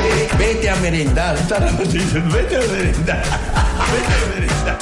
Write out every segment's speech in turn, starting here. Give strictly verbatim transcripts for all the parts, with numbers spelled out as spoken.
Vete a merendar. Estan les notícies. Vete a merendar. Vete a merendar.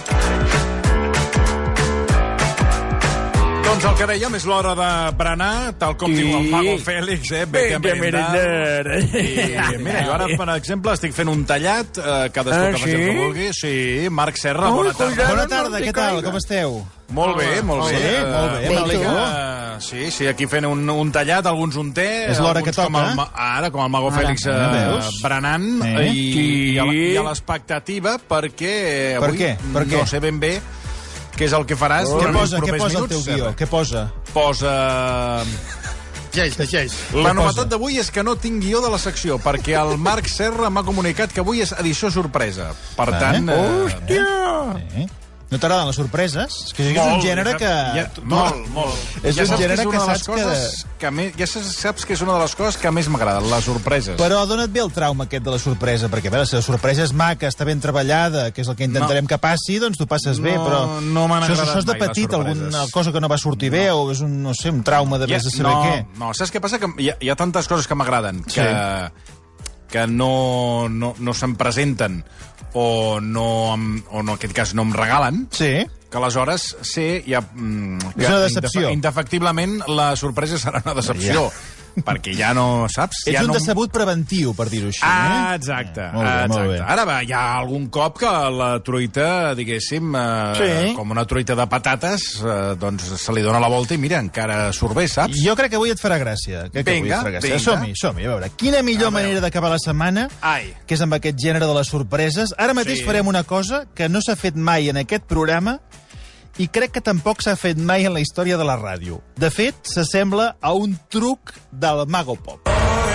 Doncs el que dèiem és l'hora de berenar, tal com diu el Mago Fèlix, eh? Vete a merendar. I mira, jo ara, per exemple, estic fent un tallat, eh, cadascú que faci el que vulgui. Sí, Marc Serra, bona tarda. Bona tarda, què tal? Com esteu? Molt bé, molt bé. Sí, molt bé, m'alegro. Sí, sí, aquí fent un, un tallat, alguns un té. És l'hora que toca. Com el, ara, com el Mago Fèlix eh, berenant. Eh? I, i a, i a l'expectativa, perquè Per avui què? Per què? no sé ben bé què és el que faràs. Què durant posa, els què propers posa el minuts, teu guió? Serra? Què posa? Posa... Llegeix, llegeix. La novetat d'avui és que no tinc guió de la secció, perquè el Marc Serra m'ha comunicat que avui és edició sorpresa. Per tant... Eh? Eh, Hòstia! Sí. No t'agraden les sorpreses? És que és un gènere que... Ja, molt, molt. És ja un saps gènere que, que és una de les saps que... coses que més, ja saps que és una de les coses que més m'agraden, les sorpreses. Però d'on et ve el trauma aquest de la sorpresa? Perquè, a veure, si la sorpresa és maca, està ben treballada, que és el que intentarem no. que passi, doncs tu passes no, bé, però... No m'han això, agradat això és de mai, petit, les alguna cosa que no va sortir no. bé, o és un, no sé, un trauma de vés ja, de saber no, què? No, saps què passa? Que hi ha, hi ha tantes coses que m'agraden, que, sí. que no, no, no se'm presenten, o no, o no, en aquest cas no em regalen. Sí. Que aleshores sé... Ja, mm, és una decepció. Indefectiblement la sorpresa serà una decepció. Ja. Perquè ja no, saps? Ets ja un no... decebut preventiu, per dir-ho així. Ah, eh? exacte. Eh, molt bé, exacte. molt bé. Ara va, hi ha algun cop que la truita, diguéssim, eh, sí. com una truita de patates, eh, doncs se li dona la volta i mira, encara surt bé, saps? Jo crec que avui et farà gràcia. Crec que vinga, avui et farà gràcia. vinga. Som-hi, som-hi, a veure. Quina millor manera d'acabar la setmana, Ai. que és amb aquest gènere de les sorpreses. Ara mateix Sí. farem una cosa que no s'ha fet mai en aquest programa i crec que tampoc s'ha fet mai en la història de la ràdio. De fet, s'assembla a un truc del Mago Pop.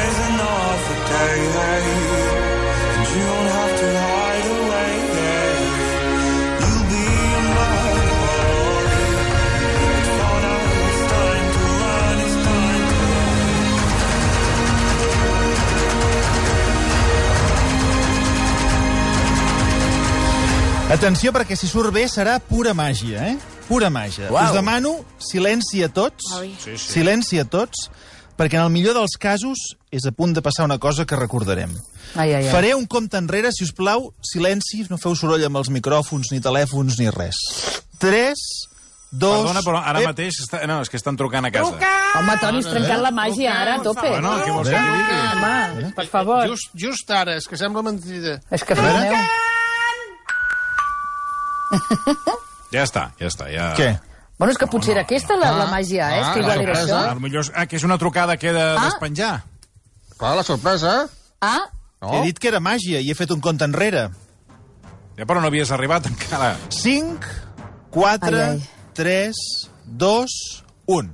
Atenció, perquè si surt bé serà pura màgia, eh? Pura màgia. Uau. Us demano silenci a tots, Sí, sí. silenci a tots, perquè en el millor dels casos és a punt de passar una cosa que recordarem. Ai, ai, ai. Faré un compte enrere, si us plau, silenci, no feu soroll amb els micròfons, ni telèfons, ni res. Tres, dos... Perdona, però ara ep. mateix... Està... No, és que estan trucant a casa. Home, Toni, has trencat la màgia ara, a tope. Bueno, què vols que t'hi digui? Home, per favor. Just, just ara, és que sembla mentida. És que, fill meu... Ja està, ja està. Ja... Què? Bueno, és que potser era aquesta la, la Ah, màgia, eh? És ah, que igual la era sorpresa. això. Ah, millor... ah, que és una trucada que he de Ah. despenjar. Clar, la sorpresa. Ah, No? He dit que era màgia i he fet un compte enrere. Ja, però no havies arribat encara. Cinc, quatre, Ai, ai. tres, dos, un.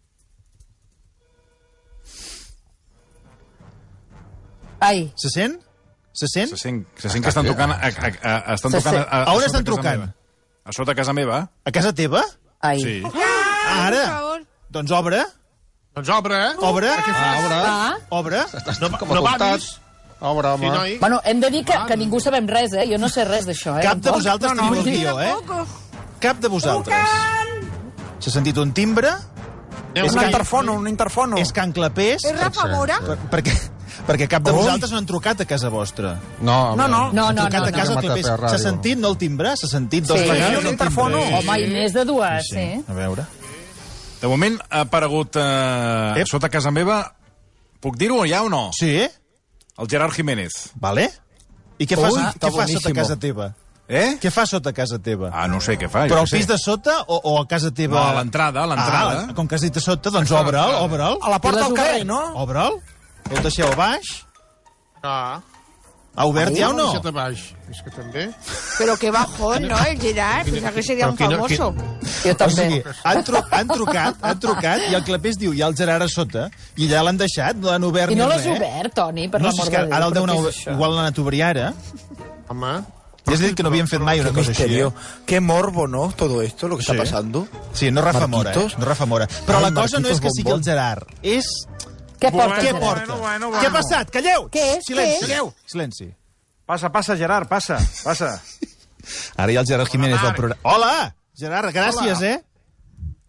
ai. Se sent? Se sent? Se sent, se sent que estan trucant... A, a, a, a, estan Se trucant sent. a, a, A on sota estan casa trucant? meva. A sota casa meva. A casa teva? Ai. Sí. Ara? Doncs obre. Doncs obre, eh? Obre. Ah, obre. Ah. Obre. No, no badis. Obre, home. Sí, noi. Bueno, hem de dir que, que ningú sabem res, eh? Jo no sé res d'això, eh? Cap de Tampoc. vosaltres teniu el guió, eh? Cap de vosaltres. S'ha sentit un timbre? Aneu, És noi. que- interfono, un interfono. És Can Clapés? És Rafa Mora? Per, perquè, perquè cap de vosaltres no han trucat a casa vostra. No, home. No, no. No, Han no, trucat no. a casa no. al Clapés. Mata per S'ha ràdio. sentit, no el timbre? S'ha sentit dos Sí. vegades Sí, un el interfono. timbre. Home, i més de dues, sí. A veure. De moment ha aparegut eh, Ep. sota casa meva... Puc dir-ho ja o no? Sí? El Gerard Jiménez. Vale. I què fas, Ui, què està fas sota boníssimo. casa teva? Eh? Què fas sota casa teva? Ah, no sé què fa. Però jo al què pis sé. de sota o, o a casa teva? No, a l'entrada, a l'entrada. Ah, com que has dit a sota, doncs obre'l, obre'l. A la porta I del l'has carrer, obert? no? Obre'l. El deixeu a baix. Ah. Ha obert ja o no? Deixa't a baix. És que també... Pero qué bajón, ¿no? El Gerard. Pensaba que sería un Pero que no- famoso. Jo O també. sigui, han, tru han trucat, han trucat, i el Clapés diu, hi ha el Gerard a sota, i allà l'han deixat, no l'han obert I no ni l'has res. obert, Toni, per No, si l'amor és de que Déu. ara el però deuen què haver... és això? Igual l'han anat a obrir ara. Home... Ja has dit que no havien fet mai una Qué cosa així. misterio. Eh? Qué morbo, ¿no? Todo esto, lo que Sí. está pasando. Sí, no Rafa Mora, eh? Marquitos. No Rafa Mora. Però Ai, la cosa no és que Marquitos sigui el Bombón. Gerard, és... Què porta, Què Gerard? porta? bueno, Què ha passat? Calleu! Què és? Silenci. Què és? Calleu! Silenci. Passa, passa, Gerard, passa, passa. Ara hi ha el Gerard Jiménez del programa. Hola! Gerard, gràcies, eh?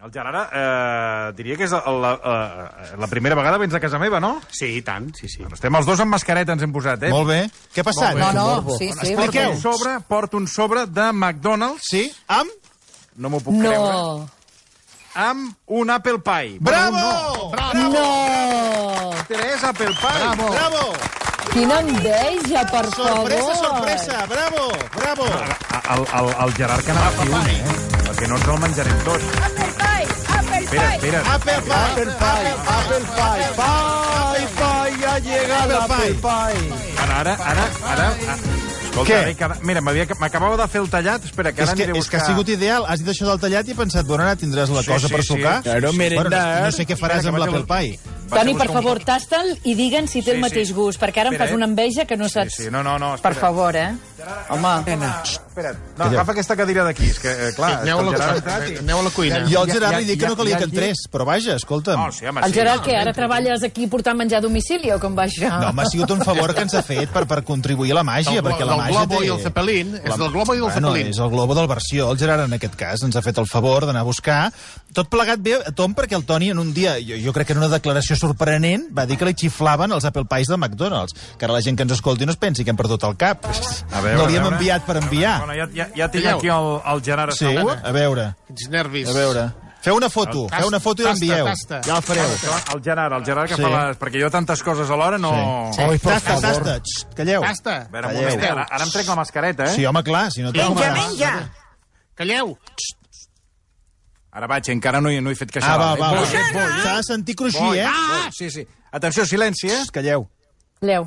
El Gerard, eh, diria que és la, la, la, la primera vegada vens a casa meva, no? Sí, i tant, sí, sí. Estem els dos amb mascareta, ens hem posat, eh? Molt bé. Què ha passat? No, no, sí, sí. Porto Expliqueu. un sobre, porto un sobre de McDonald's. Sí? Amb? No m'ho puc creure. No. Amb un Apple Pie. Bravo! Bueno, No! no. Tres Apple Pie. Bravo. Bravo! Quina enveja, per favor. Sorpresa, sorpresa! Bravo! Bravo! El, el, el Gerard que anava a fer un, eh? Perquè no ens el menjarem tot. Apple pie, apple Espera, pie. espera. Apple Pie! Apple Pie! Apple Pie! Pie! Pie! Ha llegado Apple Pie! Ara, ara, ara, ara... ara. Escolta, Què? ara, cada... mira, m'havia- m'acabava de fer el tallat. Espera, que És ara que, aniré a és que buscar... ha sigut ideal. Has dit això del tallat i he pensat, bueno, ara tindràs la Sí, cosa sí, per sí. sucar. Claro, Bueno, merendar. no, no sé què faràs Espera, amb que l'Apple vaig Pie. Vaig a Toni, per buscar un- favor, tasta'l i digue'ns si té el Sí, mateix sí. gust, perquè ara em Espera, fas eh? una enveja que no Sí, saps. sí, no, no, no, Per espera. favor, eh? Home. Espera't. No, agafa aquesta cadira d'aquí. És que, eh, clar, Aneu a el la, Gerard ha entrat i... aneu a la cuina. Jo al Ja- Gerard ja- li dic que no ja- calia ja que entrés, però vaja, escolta'm. No, sí, home, El sí. Gerard, què? Ara treballes aquí portant menjar a domicili o com va això? No, m'ha sigut un favor que ens ha fet per, per contribuir a la màgia, Del, perquè la del màgia Globo té... i el Zeppelin. És del Globo i del Bueno, Zeppelin. és el Globo del versió. El Gerard, en aquest cas, ens ha fet el favor d'anar a buscar. Tot plegat bé, Tom, perquè el Toni en un dia, jo, jo crec que en una declaració sorprenent, va dir que li xiflaven els Apple Pies de McDonald's. Que ara la gent que ens escolti no es pensi que hem perdut el cap. A veure, no li a hem veure. enviat per enviar. Bueno, ja, ja, ja tinc Calleu. aquí el, el Gerard Sí? assegut. A veure, Quins nervis. a veure. Feu una foto, Tasta, feu una foto i tasta, l'envieu. tasta. Ja la fareu. El Gerard, el Gerard que Sí. fa les... Perquè jo tantes coses alhora no... Sí. Ai, per Tasta, favor. tasta, Xxt, calleu. Tasta. A veure, un Calleu. moment, ara, ara em trec la mascareta, eh? Sí, home, clar, si no té... Menja, home. menja. Calleu. Ara vaig, encara no hi, no he fet Ah, queixar. va, va, va. Eh? S'ha de sentir cruixir, eh? Ah! Sí, sí. Atenció, silenci, eh? Xxt, calleu. Leu.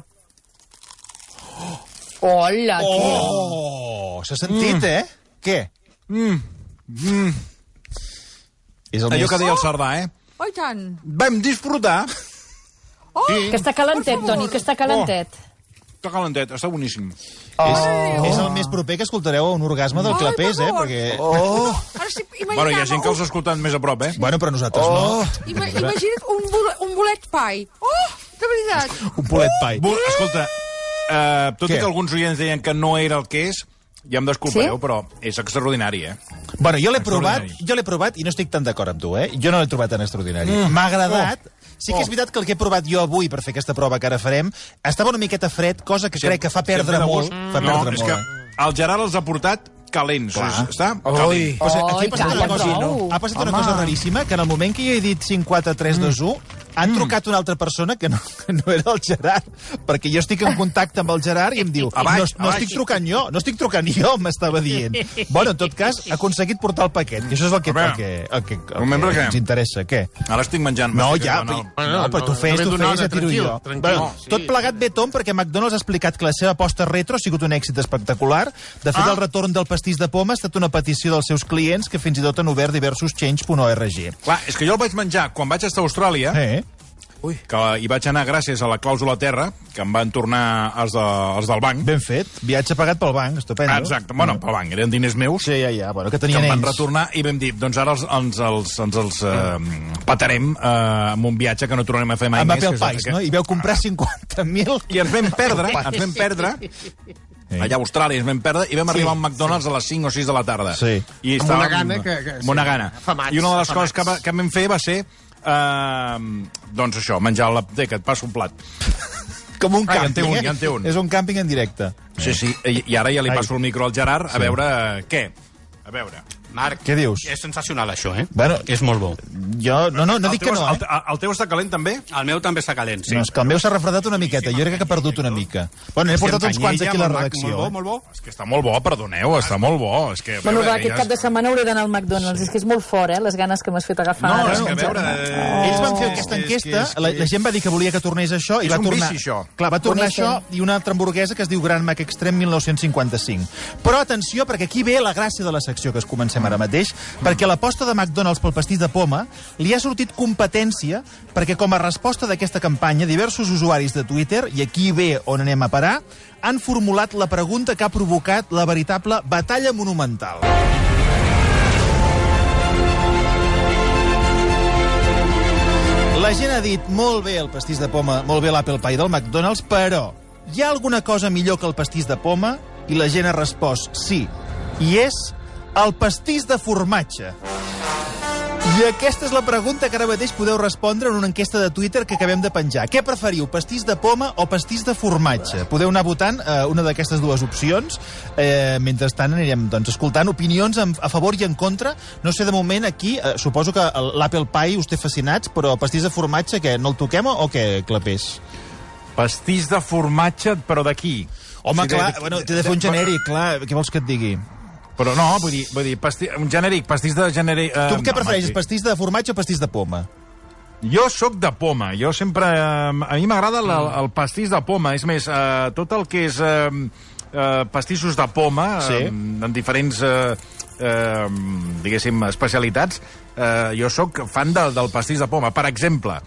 Hola, tio. Oh, s'ha sentit, eh? Què? Mm. És el Allò més... que deia el Cerdà, eh? Oh, i tant. Vam disfrutar. Que està calentet, Toni, que està calentet. Està calentet, està boníssim. És, és el més proper que escoltareu a un orgasme del Ai, clapés, per eh? favor. Perquè... Oh. Ara sí, imaginava... Bueno, hi ha gent que els ha escoltat més a prop, eh? Bueno, però nosaltres oh. Ima imagina't un, bol un bolet pie. Oh, de veritat. no. Un polet pai. Bu Escolta, uh, tot Què? i que alguns oients deien que no era el que és, ja em desculpareu, Sí? però és extraordinari, eh? Bueno, jo l'he provat, Extraordinari. jo l'he provat i no estic tan d'acord amb tu, eh? Jo no l'he trobat tan extraordinari. M'ha agradat. Sí que és veritat que el que he provat jo avui per fer aquesta prova que ara farem estava una miqueta fred, cosa que crec que fa perdre Sempre de molt. gust. Fa No, perdre és molt. que eh? el Gerard els ha portat calents. Clar. És, està Oi. calent. Pues aquí Oi, ha passat, calla, una cosa, prou. ha passat una Home. cosa raríssima, que en el moment que jo he dit cinc quatre tres dos u, han trucat una altra persona que no, que no era el Gerard, perquè jo estic en contacte amb el Gerard i em diu, A baix, no, no a baix. estic trucant jo, no estic trucant jo, m'estava dient. Bueno, en tot cas, ha aconseguit portar el paquet, que això és el que, A veure, el que, el que, el un membre que que- ens interessa. Què? Ara estic menjant. No, m'estic ja, acabant però, el- no, però tu no, fes, no tu ve d'una fes, hora, ja tiro tranquil, jo. tranquil. Bueno, Sí. tot plegat bé, Tom, perquè McDonald's ha explicat que la seva aposta retro ha sigut un èxit espectacular. De fet, Ah. el retorn del pastís de poma ha estat una petició dels seus clients que fins i tot han obert diversos change punt org. Clar, és que jo el vaig menjar quan vaig estar a Austràlia, Eh? Ui. que hi vaig anar gràcies a la clàusula terra, que em van tornar els, de, els del banc. Ben fet. Viatge pagat pel banc, estupendo. Ah, exacte. Bueno, pel banc, eren diners meus. Sí, ja, ja. Bueno, que que tenien em van ells. retornar i vam dir, doncs ara els, ens els, ens els eh, patarem eh, amb un viatge que no tornarem a fer mai Amb més. Apple que és- Pies, que- no? I vau comprar cinquanta mil... I ens vam perdre, ens vam perdre, allà a Austràlia ens vam perdre, i vam arribar a un McDonald's a les cinc o sis de la tarda. Sí. I Amb estàvem- una gana que- que- Amb una sí, gana. afamats, I una de les afamats. coses que, va, que vam fer va ser, eh, doncs això, menjar a l'apoteca, et passo un plat. Com un Ah, ja en càmping, té un, eh? ja en té un. És un càmping en directe. Sí, sí, i, i ara ja li Ai. passo el micro al Gerard a Sí. veure eh, què. A veure. Marc, Què dius? és sensacional, això, eh? Bueno, És molt bo. Jo, no, no, no El dic teu, que no, el, eh? el, el teu està calent també? El meu també està calent, sí. No, és que el meu s'ha refredat una miqueta. Jo crec que ha perdut una mica. Bueno, n'he portat uns quants aquí a la redacció. Molt bo, eh? molt bo. És que està molt bo, perdoneu, està molt bo. És que, a Bueno, veure, va, aquest ja cap de setmana hauré d'anar al McDonald's. És que és molt fort, eh, les ganes que m'has fet agafar. No, ara. és que a veure... eh, Ells van fer és aquesta que- és enquesta, que- és que- la, la gent va dir que volia que tornés això i És va un tornar... vici, això. Clar, va tornar Boníssim. això i una altra hamburguesa que es diu Gran Mac Extreme mil nou-cents cinquanta-cinc. Però atenció, perquè aquí ve la gràcia de la secció que es comencem ara mateix, perquè l'aposta de McDonald's pel pastís de poma li ha sortit competència perquè com a resposta d'aquesta campanya diversos usuaris de Twitter, i aquí ve on anem a parar, han formulat la pregunta que ha provocat la veritable batalla monumental. La gent ha dit molt bé el pastís de poma, molt bé l'Apple Pie del McDonald's, però hi ha alguna cosa millor que el pastís de poma? I la gent ha respost sí. I és el pastís de formatge. I aquesta és la pregunta que ara mateix podeu respondre en una enquesta de Twitter que acabem de penjar. Què preferiu, pastís de poma o pastís de formatge? Podeu anar votant eh, una d'aquestes dues opcions. Eh, mentrestant anirem doncs, escoltant opinions a favor i en contra. No sé, de moment aquí, eh, suposo que l'Apple Pie us té fascinats, però pastís de formatge, què, no el toquem o què, Clapés? Pastís de formatge, però d'aquí. Home, O sigui, clar, de- bueno, té de fer un genèric, clar, què vols que et digui? Però no, vull dir, vull dir pasti... un genèric, pastís de genèric... Eh, Tu què no, prefereixes, home, pastís de formatge o pastís de poma? Jo sóc de poma. Jo sempre... Eh, a mi m'agrada el, el pastís de poma. És més, eh, tot el que és eh, eh, pastissos de poma, Sí. eh, en diferents, eh, eh, diguéssim, especialitats, eh, jo sóc fan de, del pastís de poma. Per exemple,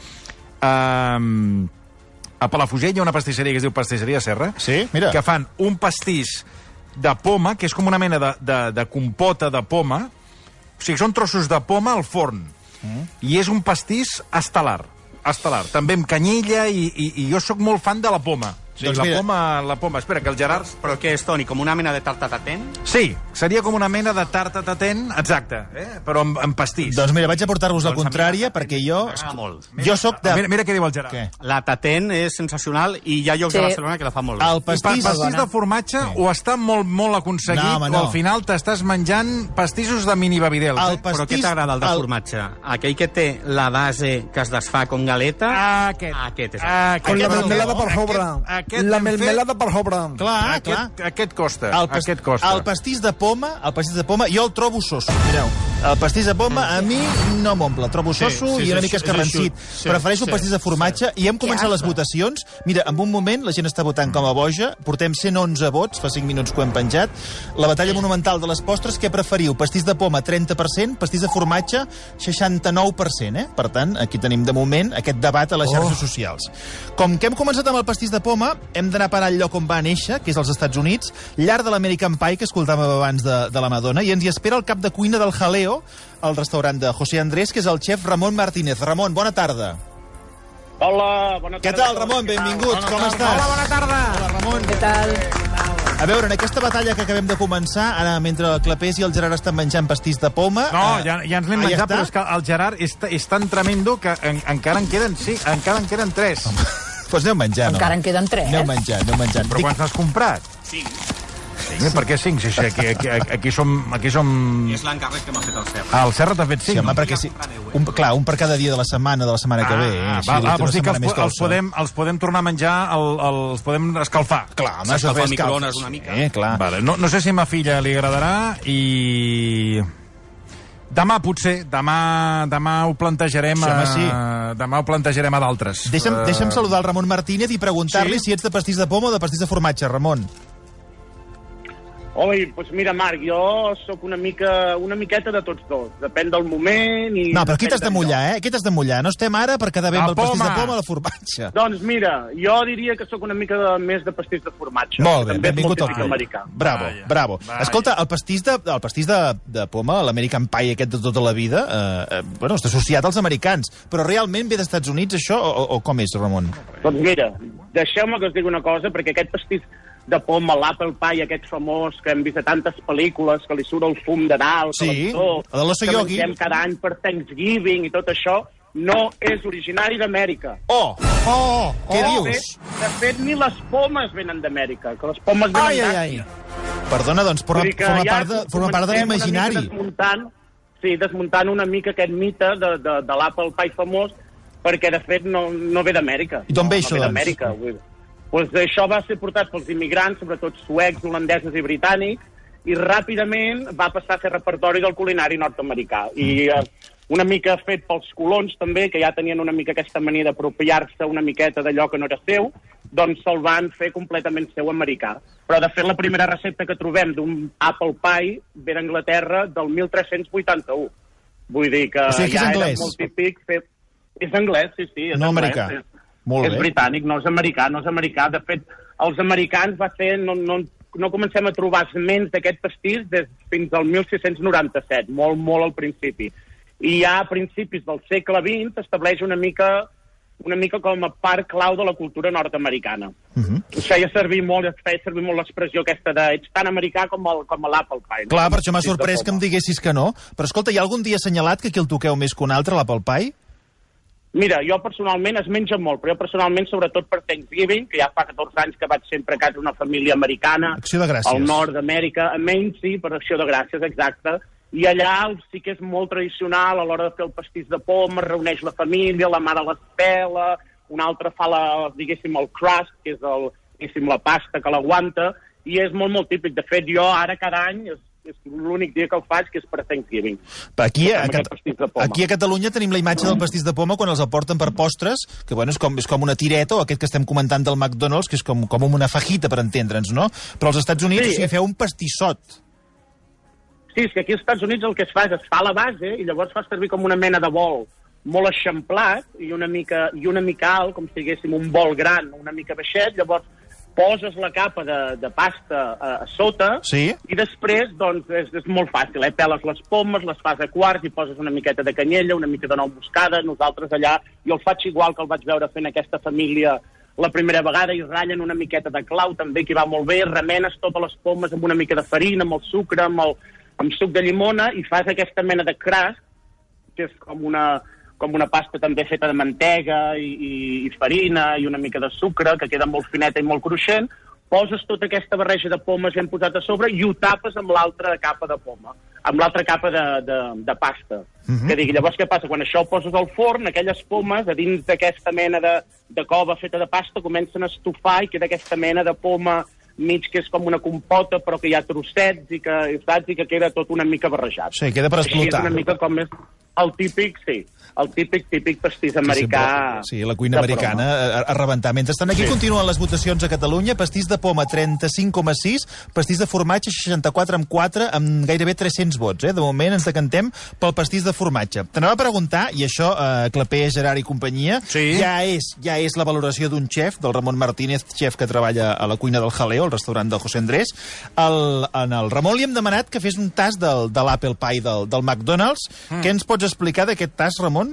eh, a Palafrugell hi ha una pastisseria que es diu Pastisseria Serra, Sí, mira. que fan un pastís de poma, que és com una mena de, de, de compota de poma. O sigui, són trossos de poma al forn. Mm. I és un pastís estel·lar. Estel·lar. També amb canyella i, i, i jo sóc molt fan de la poma. Sí, Doncs la mira- poma, la poma. Espera, que el Gerard... Però què és, Toni, com una mena de tarta tatent? Sí, seria com una mena de tarta tatent, exacte, eh? Però amb, amb pastís. Doncs mira, vaig a portar-vos la Doncs a mi contrària, la perquè tatent jo... m'agrada molt. Jo sóc de... Mira, mira què diu el Gerard. Què? La tatent és sensacional i hi ha llocs Sí. de Barcelona que la fan molt bé. El I pa pastís... pastís de formatge Sí. o està molt, molt aconseguit No, home, o no. al final t'estàs menjant pastissos de mini babidels. El Eh? pastís... Però què t'agrada, el de formatge? Aquell que té la base que es desfà com galeta? Aquest. Aquest és... Aquest. Con la Aquest mermelada no. per sobre. Aquest- aquest La ben fet. mermelada per sobre. Clar, clar. Aquest, aquest costa. El, pas... Aquest costa. el pastís de poma, el pastís de poma, jo el trobo soso. Mireu, el pastís de poma a mi no m'omple. El trobo soso sí, i una és mica eixut, escarransit. és eixut. Sí, Prefereixo el sí, pastís de formatge i hem començat les votacions. Mira, en un moment la gent està votant com a boja. Portem cent onze vots, fa cinc minuts que ho hem penjat. La batalla monumental de les postres, què preferiu? Pastís de poma, trenta per cent, pastís de formatge, seixanta-nou per cent, eh? Per tant, aquí tenim de moment aquest debat a les xarxes oh. socials. Com que hem començat amb el pastís de poma, hem d'anar a parar al lloc on va néixer, que és als Estats Units, llar de l'American Pie, que escoltàvem abans de, de la Madonna, i ens hi espera el cap de cuina del Jaleo, al restaurant de José Andrés, que és el xef Ramon Martínez. Ramon, bona tarda. Hola, bona tarda. Què tal, Ramon? Benvinguts, com estàs? Hola, bona tarda. Hola, Ramon. Què tal? A veure, en aquesta batalla que acabem de començar, ara mentre el Clapés i el Gerard estan menjant pastís de poma... No, eh, ja, ja ens l'hem ah, menjat, està? però és que el Gerard és, és tan tremendo que en, encara en queden, sí, encara en queden tres. Doncs pues aneu menjant, Encara home. en queden tres. Aneu menjant, aneu menjant. Però quants n'has comprat? Cinc. Cinc? Per què cinc? Si, si, aquí, aquí, aquí, som, aquí som... És l'encàrrec que m'ha fet el Serra. Ah, el Serra t'ha fet Sí, cinc? home, perquè sí. Un, clar, un per cada dia de la setmana, de la setmana que ve. Eh? Ah, Així va, li ah, té vols una dir que setmana els, més po- els, dolça. podem, els podem tornar a menjar, el, el, els podem escalfar. Clar, home, això S'escalfa fa al escalf. microones una mica. Eh, clar. Vale, no, no sé si a ma filla li agradarà i... Demà, potser. Demà, demà ho plantejarem Sí, home, a, sí. demà ho plantejarem a d'altres. Deixa'm, Eh, deixa'm saludar el Ramon Martínez i preguntar-li sí? si ets de pastís de poma o de pastís de formatge, Ramon. Oi, doncs mira, Marc, jo sóc una mica una miqueta de tots dos. Depèn del moment i... No, però aquí depèn t'has de del mullar, lloc. eh? Aquí t'has de mullar. No estem ara per quedar bé La amb el pastís de poma. poma o la formatge. Doncs mira, jo diria que sóc una mica de, més de pastís de formatge. Molt bé, També és benvingut molt al típic club. americà. Bravo, Vaja, bravo. vaja. Escolta, el pastís de, el pastís de, de poma, l'American Pie aquest de tota la vida, eh, eh, bueno, està associat als americans, però realment ve d'Estats Units, això, o, o com és, Ramon? Doncs mira, deixeu-me que us digui una cosa, perquè aquest pastís de poma, l'Apple Pie, aquest famós, que hem vist a tantes pel·lícules, que li surt el fum de dalt, Sí, calentó, el de l'oso que yogi. mengem cada any per Thanksgiving i tot això, no és originari d'Amèrica. Oh! Oh! Què de dius? Fet, de fet, ni les pomes venen d'Amèrica, que les pomes venen Ai, ai, ai. d'Àsia. Perdona, doncs forma, Vull dir que forma, ja part, de, forma part de comencem una l'imaginari. mica Desmuntant, sí, desmuntant una mica aquest mite de, de, de l'Apple Pie famós, perquè, de fet, no, no ve d'Amèrica. I d'on ve no, això, no ve doncs? d'Amèrica. Vull dir. Pues això va ser portat pels immigrants, sobretot suecs, holandesos i britànics, i ràpidament va passar a ser repertori del culinari nord-americà. I eh, una mica fet pels colons, també, que ja tenien una mica aquesta mania d'apropiar-se una miqueta d'allò que no era seu, doncs se'l van fer completament seu americà. Però, de fet, la primera recepta que trobem d'un apple pie ve d'Anglaterra del mil tres-cents vuitanta-u. Vull dir que, O sigui que és ja anglès. era molt típic fer... És anglès, sí, sí. És No anglès, americà. És, Molt és bé. britànic, no és americà, no és americà. De fet, els americans va ser... No, no, no comencem a trobar esments d'aquest pastís des fins al mil sis-cents noranta-set, molt, molt al principi. I ja a principis del segle vint s'estableix una mica una mica com a part clau de la cultura nord-americana. Uh-huh. Es feia servir molt, es feia servir molt l'expressió aquesta de ets tan americà com, el, com l'Apple Pie. Clar, no? per això m'ha sorprès que em diguessis que no. Però escolta, hi ha algun dia assenyalat que aquí el toqueu més que un altre, l'Apple Pie? Mira, jo personalment es menja molt, però jo personalment, sobretot per Thanksgiving, que ja fa catorze anys que vaig sempre a casa d'una família americana, Acció de Gràcies. al nord d'Amèrica, a Maine, sí, per Acció de Gràcies, exacte, i allà sí que és molt tradicional a l'hora de fer el pastís de poma, es reuneix la família, la mare l'espela, un altre fa, la, diguéssim, el crust, que és el, diguéssim, la pasta que l'aguanta, i és molt, molt típic. De fet, jo ara cada any és, és l'únic dia que el faig, que és per Thanksgiving. Aquí a, Cat aquí a Catalunya tenim la imatge del pastís de poma quan els el porten per postres, que bueno, és com, és com una tireta, o aquest que estem comentant del McDonald's, que és com, com una fajita, per entendre'ns, no? Però als Estats Units, sí, o sigui, feu un pastissot. Sí, és que aquí als Estats Units el que es fa és es fa la base i llavors fa servir com una mena de bol molt eixamplat i una mica, i una mica alt, com si diguéssim un bol gran, una mica baixet, llavors poses la capa de, de pasta a, a sota, sí, i després, doncs, és, és molt fàcil, eh? Peles les pomes, les fas a quarts i poses una miqueta de canyella, una mica de nou moscada, nosaltres allà, jo el faig igual que el vaig veure fent aquesta família la primera vegada, i ratllen una miqueta de clau, també, que va molt bé, remenes totes les pomes amb una mica de farina, amb el sucre, amb el, amb suc de llimona, i fas aquesta mena de crust, que és com una, com una pasta també feta de mantega i, i, i farina i una mica de sucre, que queda molt fineta i molt cruixent, poses tota aquesta barreja de pomes ben posat a sobre i ho tapes amb l'altra capa de poma, amb l'altra capa de, de, de pasta. Uh-huh. Que digui, llavors què passa? Quan això ho poses al forn, aquelles pomes, a dins d'aquesta mena de, de cova feta de pasta, comencen a estufar i queda aquesta mena de poma mig que és com una compota, però que hi ha trossets i que, saps, i que queda tot una mica barrejat. Sí, queda per explotar. Així és una mica com és el típic, sí, el típic, típic pastís americà. Sí, la cuina americana a, a rebentar. Mentrestant, aquí sí. Continuen les votacions a Catalunya. Pastís de poma, trenta-cinc coma sis. Pastís de formatge, seixanta-quatre amb quatre, amb gairebé tres-cents vots. Eh? De moment ens decantem pel pastís de formatge. T'anava a preguntar, i això, eh, Clapé, Gerard i companyia, sí. ja, és, ja és la valoració d'un xef, del Ramon Martínez, xef que treballa a la cuina del Jaleo, al restaurant del José Andrés. El, en el Ramon li hem demanat que fes un tast del, de l'Apple Pie del, del McDonald's. Mm. Què ens pots explicar d'aquest tast, Ramon?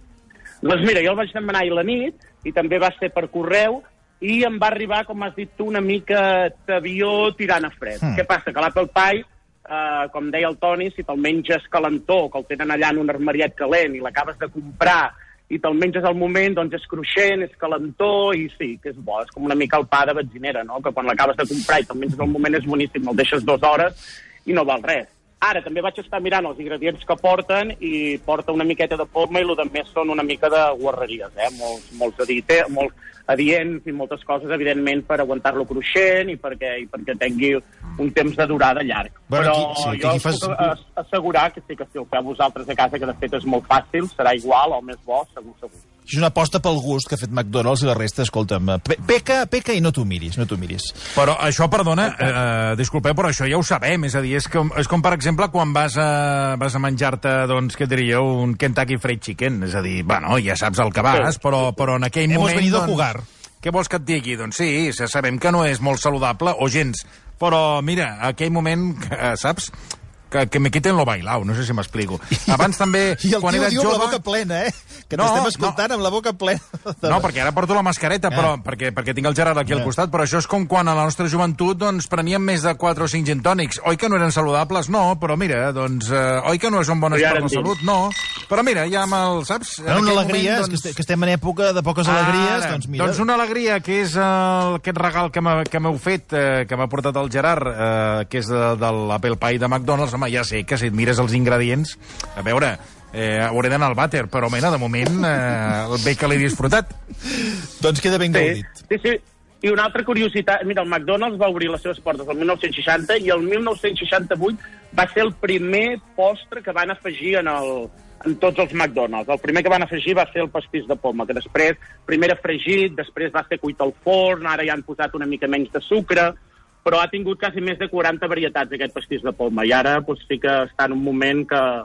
Doncs mira, jo el vaig demanar ahir la nit, i també va ser per correu, i em va arribar, com has dit tu, una mica d'avió tirant a fred. Mm. Què passa? Que l'Apple Pie, eh, com deia el Toni, si te'l menges calentó, que el tenen allà en un armariet calent, i l'acabes de comprar, i te'l menges al moment, doncs és cruixent, és calentó, i sí, que és bo, és com una mica el pa de benzinera, no? Que quan l'acabes de comprar i te'l menges al moment és boníssim, el deixes dues hores i no val res. Ara, també vaig estar mirant els ingredients que porten i porta una miqueta de poma i el que més són una mica de guarreries, eh? Molts, molts, adite, molts adients i moltes coses, evidentment, per aguantar-lo cruixent i perquè, i perquè tingui un temps de durada llarg. Bueno, Però aquí, sí, jo aquí fas... puc assegurar que sí que si el feu vosaltres a casa, que de fet és molt fàcil, serà igual o més bo, segur, segur. És una aposta pel gust que ha fet McDonald's i la resta, escolta'm, peca, peca i no t'ho miris, no t'ho miris. Però això, perdona, eh, disculpeu, però això ja ho sabem, és a dir, és com, és com per exemple, quan vas a, vas a menjar-te, doncs, què diríeu, un Kentucky Fried Chicken, és a dir, bueno, ja saps el que vas, però, però en aquell Hemos moment... Hemos venido doncs, a jugar. Què vols que et digui? Doncs sí, sabem que no és molt saludable, o gens, però mira, aquell moment, saps... Que, que me quiten lo bailao, no sé si m'explico. Abans també, I el quan tio eres diu jove... amb la boca plena, eh? Que no, t'estem escoltant no. amb la boca plena. De... No, perquè ara porto la mascareta, però, eh. perquè, perquè tinc el Gerard aquí eh. al costat, però això és com quan a la nostra joventut doncs, preníem més de quatre o cinc gin tònics. Oi que no eren saludables? No, però mira, doncs, eh, oi que no són bones per la salut? No. Però mira, ja amb el, saps? Era una alegria, moment, doncs... que estem en època de poques ah, alegries, doncs mira... Doncs una alegria, que és uh, aquest regal que m'heu fet, uh, que m'ha portat el Gerard, uh, que és de, de l'Apple Pie de McDonald's. Home, ja sé que si et mires els ingredients, a veure, eh, hauré d'anar al vàter, però mena, de moment, eh, bé que l'he disfrutat. Doncs queda ben sí, gaudit. Sí, sí. I una altra curiositat, mira, el McDonald's va obrir les seves portes el mil nou-cents seixanta i el mil nou-cents seixanta-vuit va ser el primer postre que van afegir en, el, en tots els McDonald's. El primer que van afegir va ser el pastís de poma, que després, primer era fregit, després va ser cuit al forn, ara ja han posat una mica menys de sucre, però ha tingut quasi més de quaranta varietats aquest pastís de poma, i ara pues, sí que està en un moment que,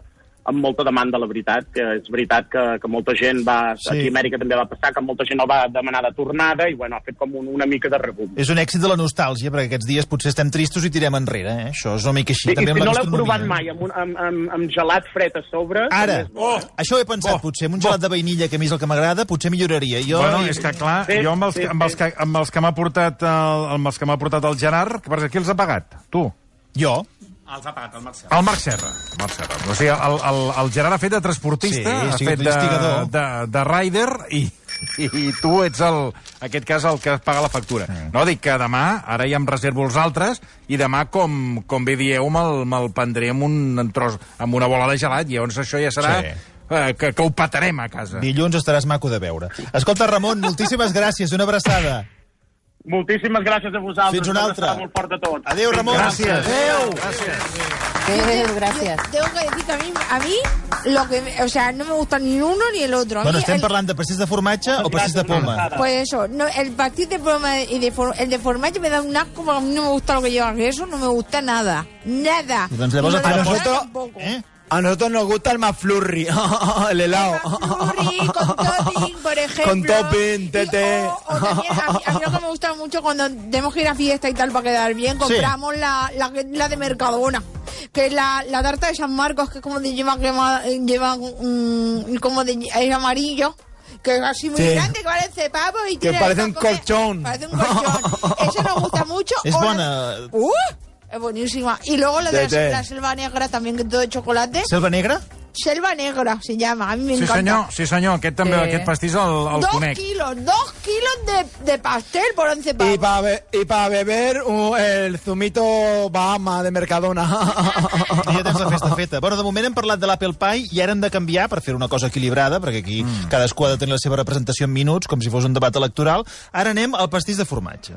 amb molta demanda, la veritat, que és veritat que, que molta gent va... Sí. Aquí a Amèrica també va passar, que molta gent el va demanar de tornada i, bueno, ha fet com un, una mica de rebum. És un èxit de la nostàlgia, perquè aquests dies potser estem tristos i tirem enrere, eh? Això és una mica així. Sí, també i si amb no l'heu gastronomia. provat mai, amb, un, amb, amb, amb gelat fred a sobre... Ara, bo, oh, això ho he pensat, oh, potser, amb un gelat de vainilla, que a mi és el que m'agrada, potser milloraria. Jo... Bueno, és que, clar, sí, jo amb els, sí, amb els, que, amb els que m'ha portat el, amb els que m'ha portat el Gerard, per qui els ha pagat? Tu? Jo. Els ha pagat el Marc Serra. El Marc Serra. Marc Serra. O sigui, el, el, el Gerard ha fet de transportista, sí, ha fet de, de, de rider, i, i, i tu ets, el, en aquest cas, el que paga la factura. Mm. No, dic que demà, ara ja em reservo els altres, i demà, com, com bé dieu, me'l me prendré amb, un tros, amb una bola de gelat, i llavors això ja serà... Sí. Que, que ho patarem a casa. Dilluns estaràs maco de veure. Escolta, Ramon, moltíssimes gràcies, una abraçada. Moltíssimes gràcies a vosaltres. Fins una altra. Molt fort de tot. Adéu, Ramon. Gràcies. Adéu. Gràcies. Adéu, gracias. Tengo que decir que a mí, a mí lo que, o sea, no me gusta ni uno ni el otro. A Bueno, mí estem el, parlant de pastís de formatge o pastís de poma? Pues eso, no, el pastís de poma y de for, el de formatge me da un asco porque a mí no me gusta lo que lleva queso, no me gusta nada. Nada. Doncs llavors Y lo a de nosotros- tampoco. Eh? A nosotros nos gusta el McFlurry, el helado. McFlurry con topping, por ejemplo. Con topping, Y- tete. O, o también, a, mí, a mí lo que me gusta mucho cuando tenemos que ir a fiesta y tal para quedar bien, compramos la, la, la de Mercadona, que es la, la tarta de San Marcos, que es como de lleva, crema- lleva um, como de es amarillo. Que es así muy Sí. grande, que parece pavo y Que tiene... parece un para comer- colchón. Parece un colchón. Eso nos gusta mucho. És O la- bona. ¡Uh! Es buenísima. Y luego lo de Tete. la, la selva negra también, que es todo de chocolate. Selva negra? Selva negra se llama, a mí me Sí, encanta. senyor, sí, senyor. Aquest també, Sí. aquest pastís el, el dos conec. kilos, dos kilos de, de pastel por once pavos. Y para be y pa beber uh, el zumito Bahama de Mercadona. Ja tens la festa feta. Bueno, de moment hem parlat de l'Apple Pie i ara hem de canviar per fer una cosa equilibrada, perquè aquí mm. cadascú ha de tenir la seva representació en minuts, com si fos un debat electoral. Ara anem al pastís de formatge.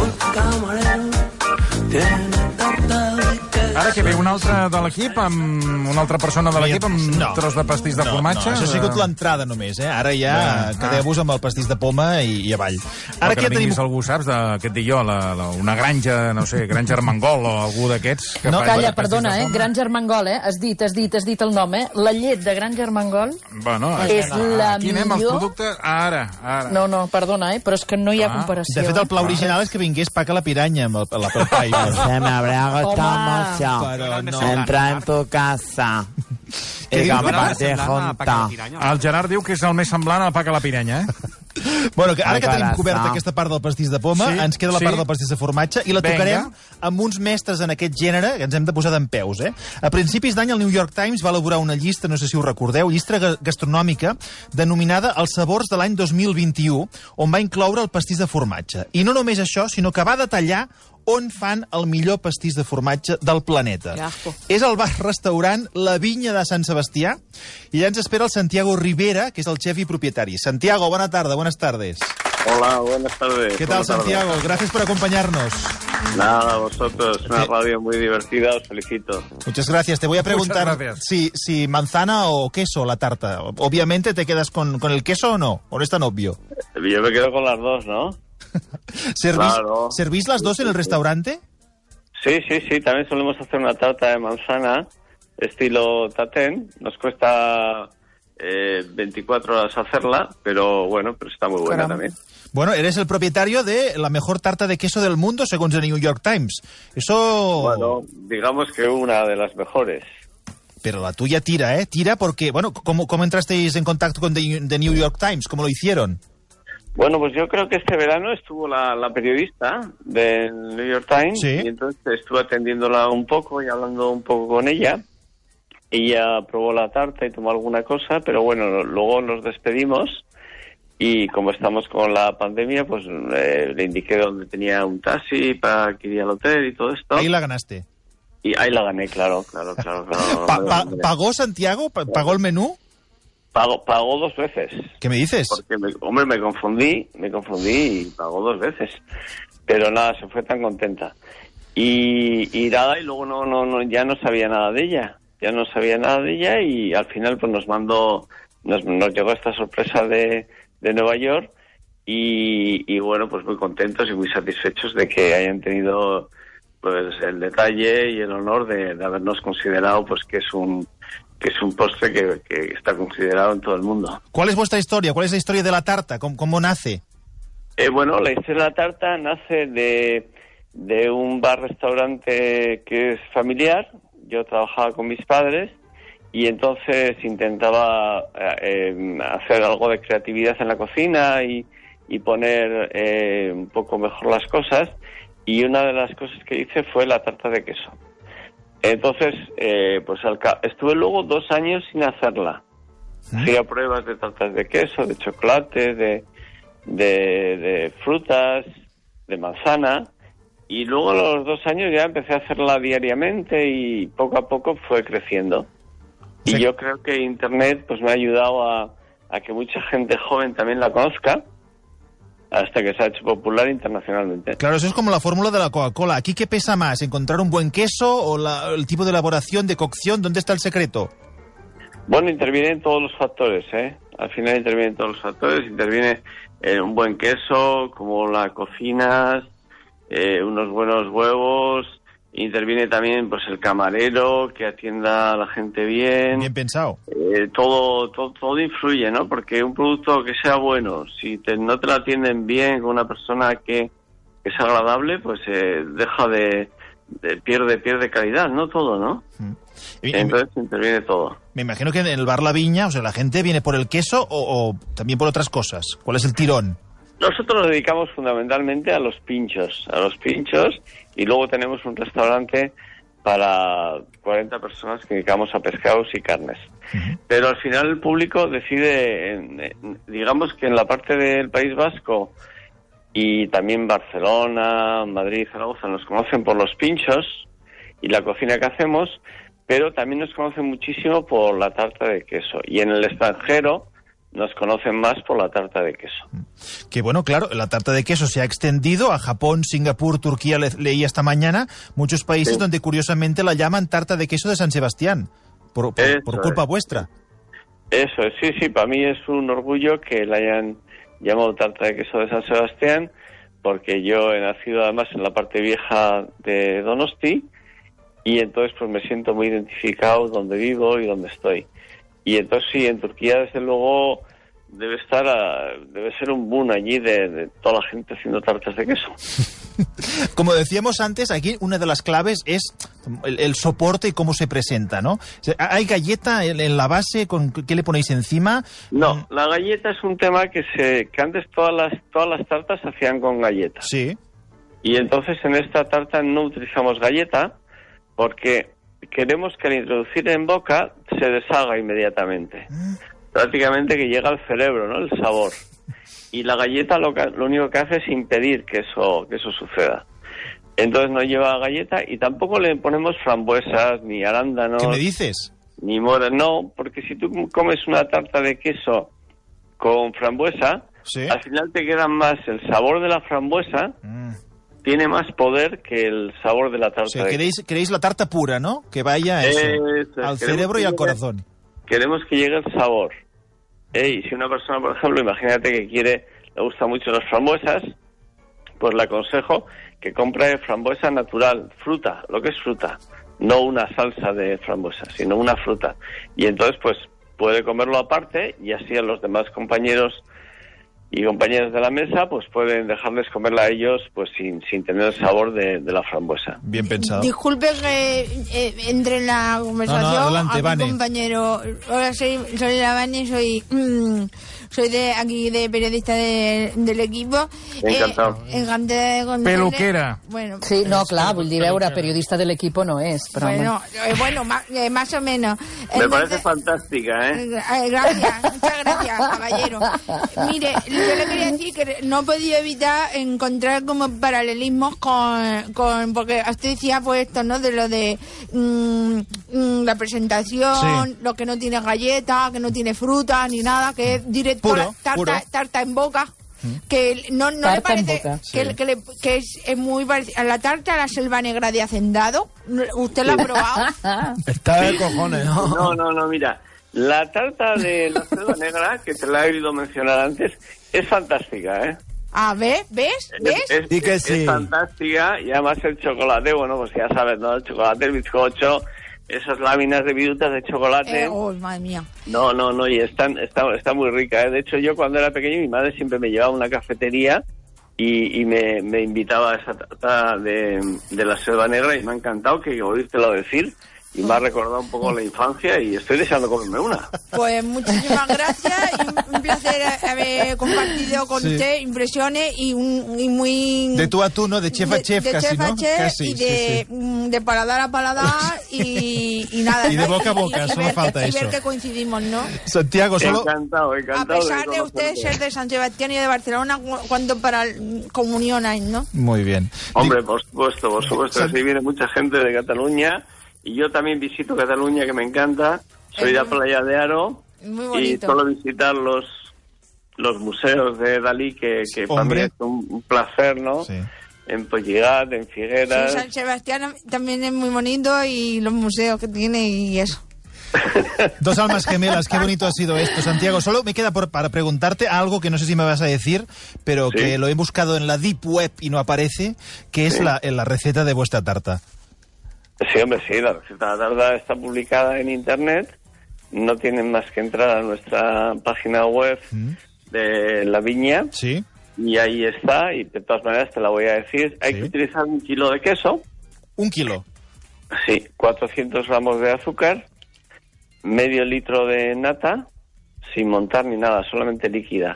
Ara que ve un altre de l'equip, amb una altra persona de l'equip, amb un No. tros de pastís de no, formatge. No, això ha sigut l'entrada només, eh? Ara ja Bé, quedeu-vos amb el pastís de poma i, i avall. Ara Ara que ja no tenim... tinguis algú, saps, de, què et dic jo, la, la, una granja, no sé, granja Armengol o algú d'aquests. que No, fa Calla, pastís perdona, de eh? forma. Gran Germangol, eh? Has dit, has dit, has dit el nom, eh? La llet de Gran Germangol Bueno, és la aquí anem als millor... productes. Ara, ara. No, no, perdona, eh? Però és que no hi ha Ah. comparació. De fet, el eh? pla original és que vingués Paca la Piranya amb el- l'Apple Pie. però- Se me habrá gustado Home. mucho Però no. entrar en tu casa Què y dius? compartir junta. El Gerard diu que és el més semblant al pa que la piranya, eh? Bueno, que ara que tenim Encara coberta està. aquesta part del pastís de poma, Sí, ens queda la sí. part del pastís de formatge i la Vinga. tocarem amb uns mestres en aquest gènere que ens hem de posar d'en peus, eh? A principis d'any el New York Times va elaborar una llista, no sé si ho recordeu, llista ga- gastronòmica denominada Els sabors de l'any dos mil vint-i-u, on va incloure el pastís de formatge. I no només això, sinó que va detallar on fan el millor pastís de formatge del planeta. Que asco. És el bar-restaurant La Vinya de Sant Sebastià i ja ens espera el Santiago Rivera, que és el xef i propietari. Santiago, bona tarda, buenas tardes. Hola, buenas tardes. ¿Qué tal, Santiago? Gracias por acompañarnos. Nada, vosotros. Una Sí. radio muy divertida, os felicito. Muchas gracias. Te voy a preguntar Muchas gracias. si, si manzana o queso la tarta. Obviamente te quedas con, con el queso o no, o no es tan obvio. Yo me quedo con las dos, ¿no? ¿Servís, Claro. ¿servís las dos en el restaurante? Sí, sí, sí. También solemos hacer una tarta de manzana, estilo tatén. Nos cuesta eh, veinticuatro horas hacerla, pero bueno, pero está muy buena Caramba. también. Bueno, eres el propietario de la mejor tarta de queso del mundo, según el New York Times. Eso... Bueno, digamos que una de las mejores. Pero la tuya tira, ¿eh? Tira porque, bueno, ¿cómo, cómo entrasteis en contacto con The, The New York Times? ¿Cómo lo hicieron? Bueno, pues yo creo que este verano estuvo la, la periodista del New York Times Sí. y entonces estuve atendiéndola un poco y hablando un poco con ella. Ella probó la tarta y tomó alguna cosa, pero bueno, luego nos despedimos y como estamos con la pandemia, pues eh, le indiqué dónde tenía un taxi para que iría al hotel y todo esto. Ahí la ganaste. Y ahí la gané, claro, claro, claro. claro. Pa- pa- ¿Pagó Santiago? Pa- ¿Pagó el menú? Pagó, pagó dos veces. ¿Qué me dices? Porque, me, hombre, me confundí, me confundí y pagó dos veces. Pero nada, se fue tan contenta. Y, y nada, y luego no, no, no, ya no sabía nada de ella. Ya no sabía nada de ella y al final pues nos mandó, nos, nos llegó esta sorpresa de, de Nueva York y, y bueno, pues muy contentos y muy satisfechos de que hayan tenido pues el detalle y el honor de, de habernos considerado pues que es un que es un postre que, que está considerado en todo el mundo. ¿Cuál es vuestra historia? ¿Cuál es la historia de la tarta? ¿Cómo, cómo nace? Eh, bueno, la historia de la tarta nace de, de un bar-restaurante que es familiar. Yo trabajaba con mis padres y entonces intentaba eh, hacer algo de creatividad en la cocina y, y poner eh, un poco mejor las cosas. Y una de las cosas que hice fue la tarta de queso. Entonces, eh, pues al ca- estuve luego dos años sin hacerla. Hacía pruebas de tartas de queso, de chocolate, de, de, de frutas, de manzana, y luego a los dos años ya empecé a hacerla diariamente y poco a poco fue creciendo. Sí. Y yo creo que Internet pues me ha ayudado a, a que mucha gente joven también la conozca, hasta que se ha hecho popular internacionalmente. Claro, eso es como la fórmula de la Coca-Cola. ¿Aquí qué pesa más? ¿Encontrar un buen queso o la, el tipo de elaboración, de cocción? ¿Dónde está el secreto? Bueno, intervienen todos los factores, ¿eh? Al final intervienen todos los factores. Interviene eh, un buen queso, como la cocinas, eh, unos buenos huevos. Interviene también pues el camarero, que atienda a la gente bien. Bien pensado. Eh, todo, todo todo influye, ¿no? Porque un producto que sea bueno, si te, no te lo atienden bien con una persona que, que es agradable, pues eh, deja de, de... pierde pierde calidad, ¿no? Todo, ¿no? Mm. Y, Entonces y me, interviene todo. Me imagino que en el bar La Viña, o sea, la gente viene por el queso o, o también por otras cosas. ¿Cuál es el tirón? Nosotros nos dedicamos fundamentalmente a los pinchos, a los pinchos, y luego tenemos un restaurante para cuarenta personas que dedicamos a pescados y carnes. Uh-huh. Pero al final el público decide, en, en, digamos que en la parte del País Vasco y también Barcelona, Madrid, Zaragoza, nos conocen por los pinchos y la cocina que hacemos, pero también nos conocen muchísimo por la tarta de queso. Y en el extranjero nos conocen más por la tarta de queso. Que bueno, claro, la tarta de queso se ha extendido a Japón, Singapur, Turquía, le, leí esta mañana, muchos países sí. donde curiosamente la llaman tarta de queso de San Sebastián, por, por, por culpa es. vuestra. Eso es, sí, sí, para mí es un orgullo que la hayan llamado tarta de queso de San Sebastián, porque yo he nacido además en la parte vieja de Donosti, y entonces pues me siento muy identificado donde vivo y donde estoy. Y entonces sí, en Turquía desde luego debe estar a, debe ser un boom allí de, de toda la gente haciendo tartas de queso. Como decíamos antes, aquí una de las claves es el, el soporte y cómo se presenta, ¿no? ¿Hay galleta en, en la base? ¿Con qué le ponéis encima? No, la galleta es un tema que se que antes todas las todas las tartas se hacían con galleta. Sí. Y entonces en esta tarta no utilizamos galleta porque queremos que al introducir en boca se deshaga inmediatamente. Mm. Prácticamente que llega al cerebro, ¿no? El sabor. Y la galleta lo, que, lo único que hace es impedir que eso que eso suceda. Entonces no lleva galleta y tampoco le ponemos frambuesas, ni arándanos. ¿Qué me dices? Ni mora. No, porque si tú comes una tarta de queso con frambuesa, ¿sí? Al final te queda más el sabor de la frambuesa. Mm. Tiene más poder que el sabor de la tarta. O sea, queréis, de... queréis la tarta pura, ¿no? Que vaya a eso, eso, al cerebro y al corazón. Queremos que llegue el sabor. ¿Eh? Y si una persona, por ejemplo, imagínate que quiere, le gustan mucho las frambuesas, pues le aconsejo que compre frambuesa natural, fruta, lo que es fruta, no una salsa de frambuesa, sino una fruta. Y entonces, pues, puede comerlo aparte y así a los demás compañeros y compañeras de la mesa, pues pueden dejarles comerla a ellos pues sin, sin tener el sabor de, de la frambuesa. Bien pensado. Disculpe que eh, entre en la conversación. No, no, adelante, a mi compañero. Hola, soy, soy la Vane, soy... Mmm, soy de aquí de periodista de, del equipo. Encantado. Eh, encantada de conocerle. Peluquera. Bueno, sí, no, clar, vull dir, veure, periodista del equipo no és. Però bueno, eh, bueno más, eh, más o menos. Entonces, me parece fantástica, ¿eh? eh gracias, muchas gracias, caballero. Mire, yo le quería decir que no he podido evitar encontrar como paralelismos con, con porque usted decía pues esto, ¿no? De lo de mmm, mmm, la presentación, sí. Lo que no tiene galleta, que no tiene fruta ni nada, que es directo. Puro, tarta, puro. tarta en boca, que no, no le parece boca, que, sí. que, le, que es, es muy parecido a la tarta a la selva negra de Hacendado. ¿Usted la ha probado? Está de cojones, ¿no? No, no, no, mira, la tarta de la selva negra, que te la he oído mencionar antes, es fantástica, ¿eh? Ah, ¿ves? ¿Ves? ¿Ves? Es, es, que sí. Es fantástica y además el chocolate, bueno, pues ya sabes, ¿no? El chocolate, el bizcocho, esas láminas de virutas de chocolate. Eh, oh, madre mía. No, no, no, y están, está, está muy rica, ¿eh? De hecho, yo cuando era pequeño, mi madre siempre me llevaba a una cafetería y, y me, me invitaba a esa tarta de, de la Selva Negra y me ha encantado que oírtelo decir. Y me ha recordado un poco la infancia y estoy deseando comerme una. Pues muchísimas gracias y un placer haber compartido con Sí. usted impresiones y, un, y muy... De tú a tú, ¿no? De chef a de- chef, de casi, chef a ¿no? chef Casi, y de, sí, mm, de paladar a paladar y, y nada. Y de boca a boca, y solo ver, falta y eso. ver que coincidimos, ¿no? Santiago, solo... Encantado, A encantado. pesar de usted conocerte. ser de San Sebastián y de Barcelona, cu- cuando para el- comunión hay, ¿no? Muy bien. Hombre, por supuesto, por supuesto. San- Sí, viene mucha gente de Cataluña y yo también visito Cataluña, que me encanta. Soy de la playa de Aro Muy y bonito. suelo visitar los los museos de Dalí, que, que para mí Hombre. es un, un placer, ¿no? Sí. En Polligat, en Sí, Figueras. San Sebastián también es muy bonito y los museos que tiene y eso. Dos almas gemelas, qué bonito ha sido esto, Santiago. Solo me queda por, para preguntarte algo que no sé si me vas a decir, pero Sí. que lo he buscado en la Deep Web y no aparece, que es Sí. la, la receta de vuestra tarta. Sí, hombre, sí, la receta de la tarta está publicada en internet. No tienen más que entrar a nuestra página web de La Viña. Sí. Y ahí está, y de todas maneras te la voy a decir. Hay Sí. que utilizar un kilo de queso. Un kilo. Sí, cuatrocientos gramos de azúcar, medio litro de nata, sin montar ni nada, solamente líquida.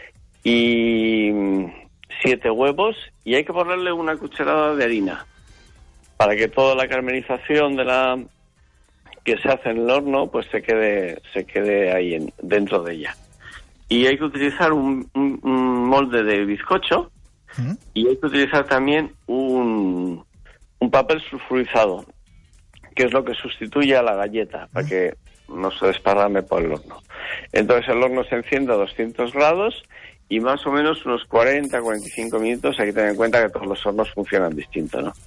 Y mm, siete huevos, y hay que ponerle una cucharada de harina para que toda la caramelización de la que se hace en el horno pues se quede se quede ahí en, dentro de ella. Y hay que utilizar un, un- un molde de bizcocho ¿Mm? y hay que utilizar también un, un papel sulfurizado, que es lo que sustituye a la galleta, para que no se desparrame por el horno. Entonces el horno se enciende a doscientos grados y más o menos unos cuarenta a cuarenta y cinco minutos. Hay que tener en cuenta que todos los hornos funcionan distinto, ¿no?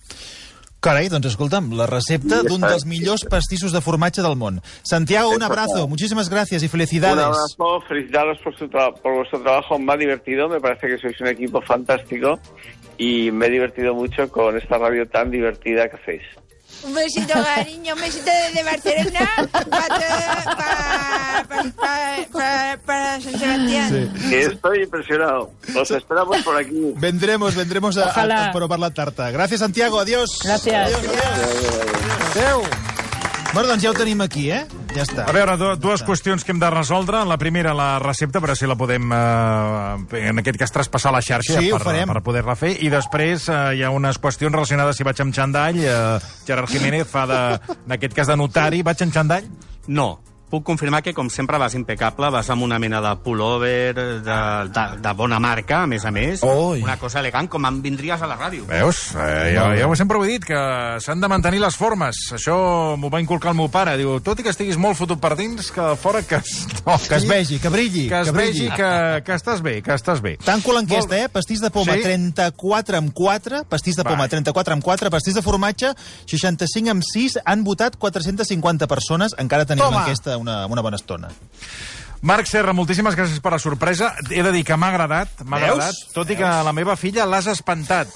Carai, doncs escolta'm, la recepta Sí, d'un està. dels millors pastissos de formatge del món. Santiago, un abrazo, muchísimas gracias y Un felicidades. abrazo, felicitaros por, su tra- por vuestro trabajo, me ha divertido, me parece que sois un equipo fantástico y me he divertido mucho con esta radio tan divertida que hacéis. Un besito, cariño, un besito desde Barcelona para pa, pa, pa, pa, pa San Sebastián. Que estoy impresionado. Os esperamos por aquí. Vendremos, vendremos a, Ojalá. a, a probar la tarta. Gràcies, Santiago, adiós. Gràcies. Adiós, adiós. Adéu. Bueno, doncs ja ho tenim aquí, eh? Ja està. A veure, du- dues qüestions que hem de resoldre. La primera, la recepta, per si la podem, eh, en aquest cas, traspassar a la xarxa Sí, ho per, farem. per poder-la fer. I després eh, hi ha unes qüestions relacionades si vaig amb xandall. Eh, Gerard Jiménez fa, de, en aquest cas, de notari. Vaig en xandall? No. Puc confirmar que, com sempre, vas impecable, vas amb una mena de pullover de, de, de bona marca, a més a més. Oi. Una cosa elegant, com en vindries a la ràdio. Veus? Eh, ja, ja ho sempre ho he dit, que s'han de mantenir les formes. Això m'ho va inculcar el meu pare. Diu, tot i que estiguis molt fotut per dins, que de fora que es, no, Que es vegi, que brilli. que es brilli. vegi que, que estàs bé, que estàs bé. Tanco l'enquesta, eh? Pastís de poma, Sí? trenta-quatre amb quatre. Pastís de poma, Va. trenta-quatre amb quatre. Pastís de formatge, seixanta-cinc amb sis. Han votat quatre-centes cinquanta persones. Encara tenim Toma. l'enquesta una, una bona estona. Marc Serra, moltíssimes gràcies per la sorpresa. He de dir que m'ha agradat, m'ha Veus? agradat, tot i que la meva filla l'has espantat.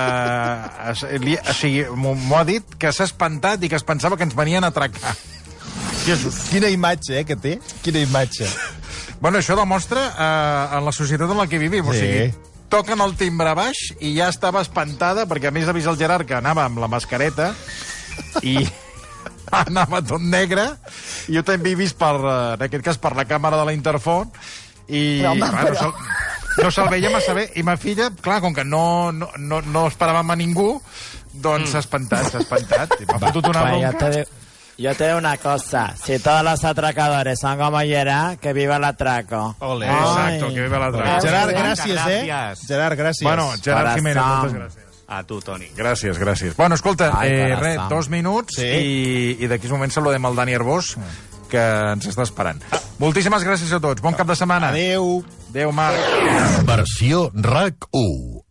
Uh, es, li, o sigui, m'ho m'ho ha dit que s'ha espantat i que es pensava que ens venien a atracar. Jesús. Quina imatge, eh, que té? Quina imatge. Bueno, això demostra uh, en la societat en la que vivim. O Sí. sigui, toquen el timbre baix i ja estava espantada, perquè a més ha vist el Gerard que anava amb la mascareta i anava tot negre, i jo també he vist, per, eh, en aquest cas, per la càmera de la Interfon, i Però, home, clar, no però- se'l no se veia massa bé, i ma filla, clar, com que no, no, no, no esperàvem a ningú, doncs s'ha espantat, s'ha espantat, i m'ha fotut una Pues yo bronca. te, yo te digo una cosa, si todos los atracadores son como Gerard, que viva el atraco. Ole. Exacto, que viva la atraca. Gerard, Moltes gràcies, eh? gràcies. Gerard, gràcies. Bueno, Gerard Corazón. Jiménez, moltes gràcies. A tu, Toni. Gràcies, gràcies. Bueno, escolta, Ai, eh, corazón. res, dos minuts Sí. i, i d'aquí un moment saludem el Dani Arbós, que ens està esperant. Moltíssimes gràcies a tots. Bon cap de setmana. Adéu. Adéu, Marc. Versió RAC u.